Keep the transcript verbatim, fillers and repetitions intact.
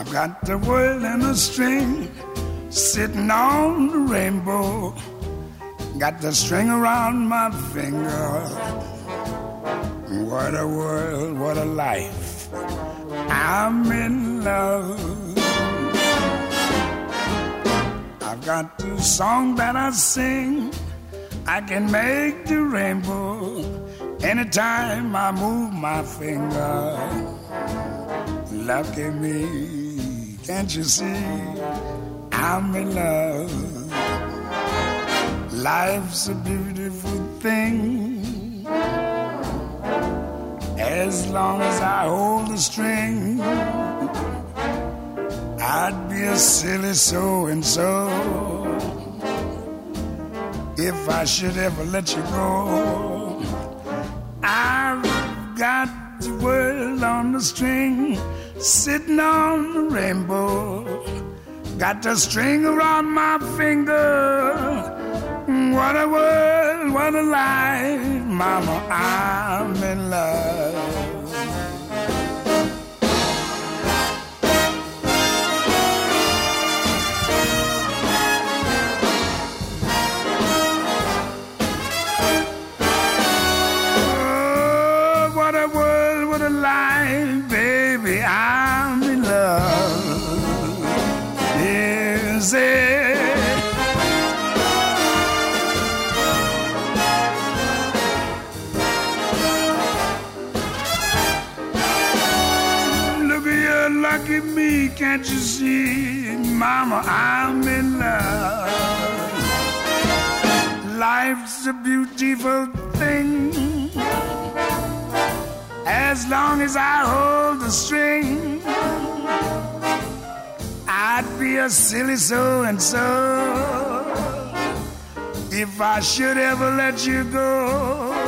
I've got the world in a string, sitting on the rainbow. Got the string around my finger. What a world, what a life. I'm in love. I've got the song that I sing. I can make the rainbow anytime I move my finger. Lucky me, can't you see? I'm in love. Life's a beautiful thing. As long as I hold the string, I'd be a silly so-and-so if I should ever let you go. I've got the world on the string, sitting on the rainbow. Got the string around my finger. What a world, what a life, mama, I'm in love. Oh, what a world, what a life, baby, I'm in love. Is it? Lucky me, can't you see, mama, I'm in love. Life's a beautiful thing. As long as I hold the string, I'd be a silly so-and-so if I should ever let you go.